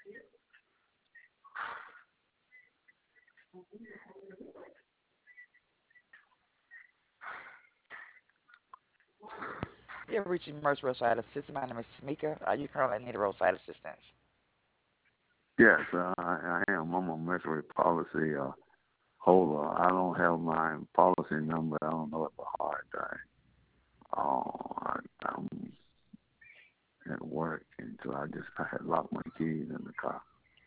You have reached Emerge Roadside Assistance. My name is Tamika. Are you currently need roadside assistance? Yes, I am. I'm a Mercury policy holder. I don't have my policy number. I don't know it by heart. I'm at work, and so I had locked my keys in the car.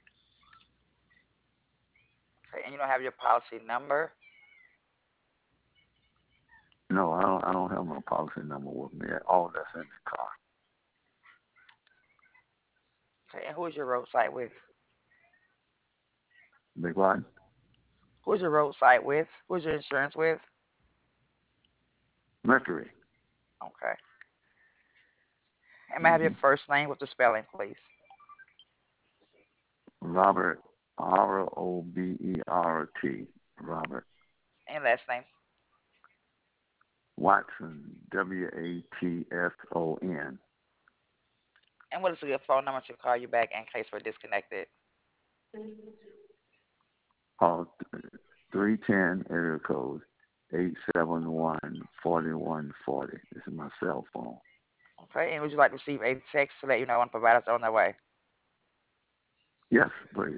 Okay, and you don't have your policy number? No, I don't have my policy number with me at all. That's in the car. Okay, and who is your roadside with? Big one, Who is your roadside with? Who is your insurance with? Mercury. Okay. And may I have your Mm-hmm. first name with the spelling, please? Robert, Robert. Robert And last name. Watson, Watson. And what is a good phone number to call you back in case we're disconnected? Call 310 area code 871-4140. This is my cell phone. Okay, and would you like to receive a text to let you know when providers are on their way? Yes, please.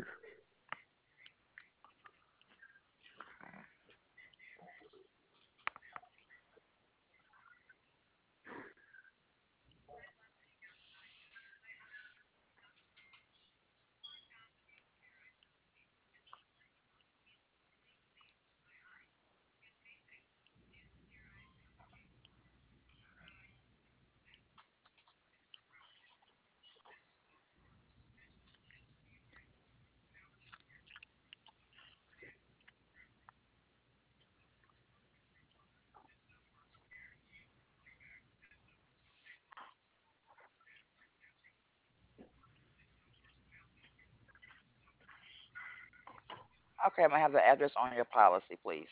Okay, may I have the address on your policy, please?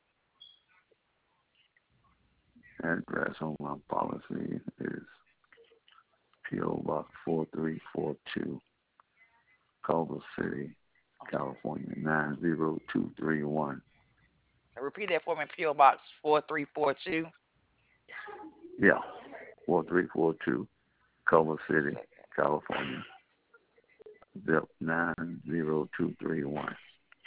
Address on my policy is P.O. Box 4342, Culver City, Okay. California 90231. And repeat that for me. P.O. Box 4342. Yeah, 4342, Culver City, Second. California, zip 90231.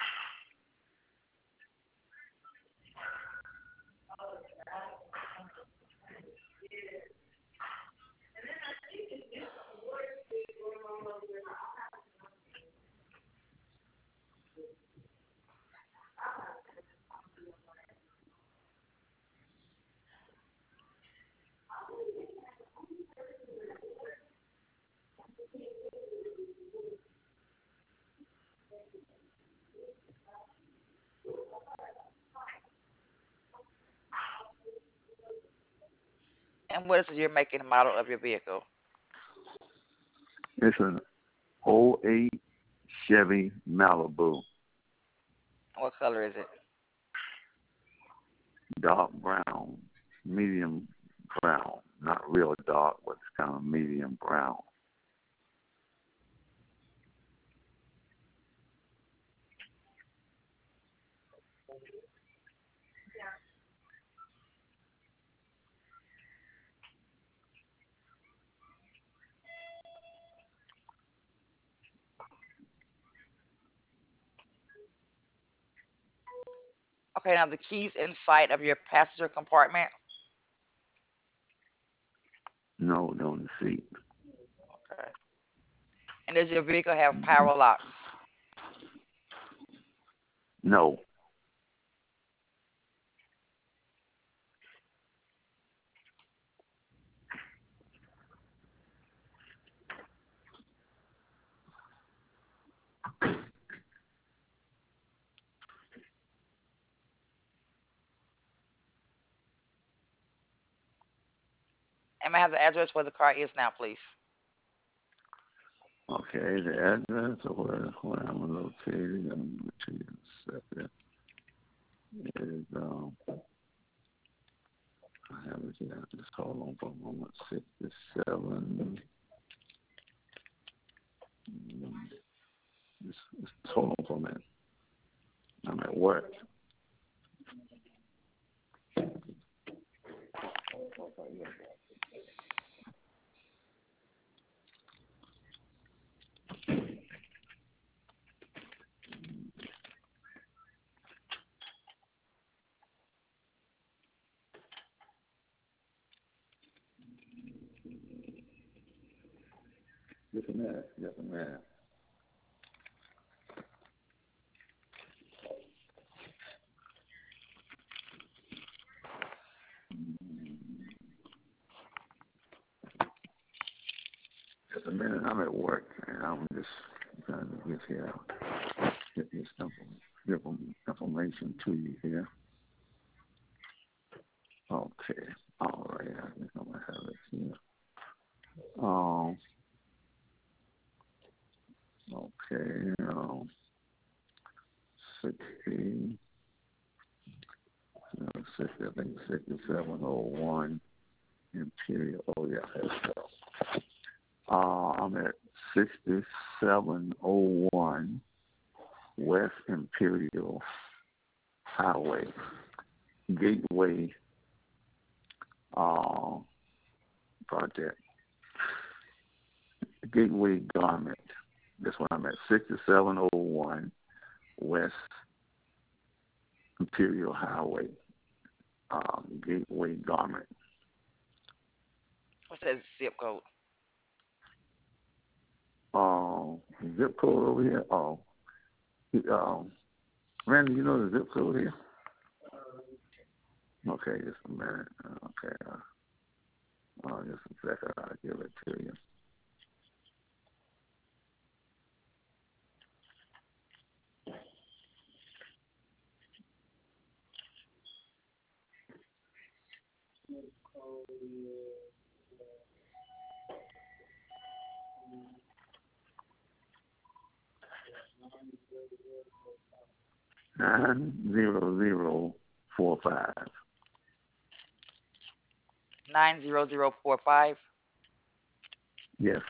And what is the year, make, and model of your vehicle? It's an '08 Chevy Malibu, What color is it? dark brown, medium brown, not real dark, but it's kind of medium brown. Okay, now the keys inside of your passenger compartment. No, on the seat. Okay. And does your vehicle have power locks? No. And may I have the address where the car is now, please? Okay, the address of where I'm located, I'm going to you in a second, is, I have it here, just hold on for a moment, 67, I'm at work. Just a minute. Just a minute. Just a minute. I'm at work, and I'm just trying to get this information to you here. Okay. All right. I think I'm gonna have it here. Um. Okay. 60. 60. I think 6701 Imperial. Oh yeah. Let's go. I'm at 6701 West Imperial Highway, Gateway Project, Gateway Garment. That's where I'm at, 6701 West Imperial Highway, Gateway Garment. What's that zip code? Zip code over here. Randy, you know the zip code here? Okay, just a minute. Okay, just a second. I'll give it to you. Nine 0045. 90045. Yes.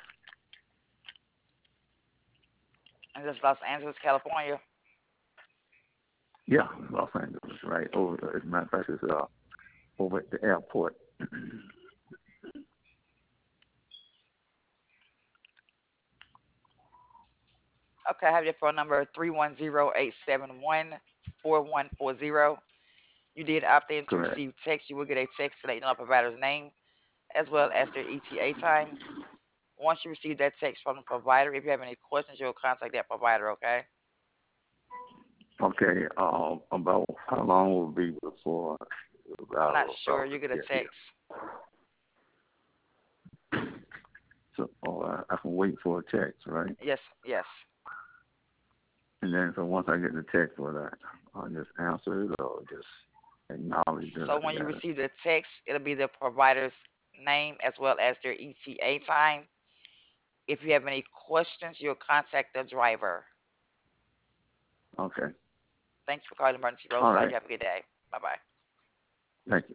And that's Los Angeles, California. Yeah, Los Angeles, right over there. As a matter of fact, it's over at the airport. Okay, I have your phone number 310-871-4140. You did opt in to Correct. receive text. You will get a text to let you know the provider's name as well as their ETA time. Once you receive that text from the provider, if you have any questions, you'll contact that provider, okay? Okay. About how long will it be before the I'm not router sure. probably You get a get here? text. So I can wait for a text, right? Yes, yes. And then so once I get the text, I'll just answer it or just acknowledge that So I when you got it. receive the text, it'll be the provider's name as well as their ETA time. If you have any questions, you'll contact the driver. Okay. Thank you for calling Emergency All Roadside. right. You have a good day. Bye bye. Thank you.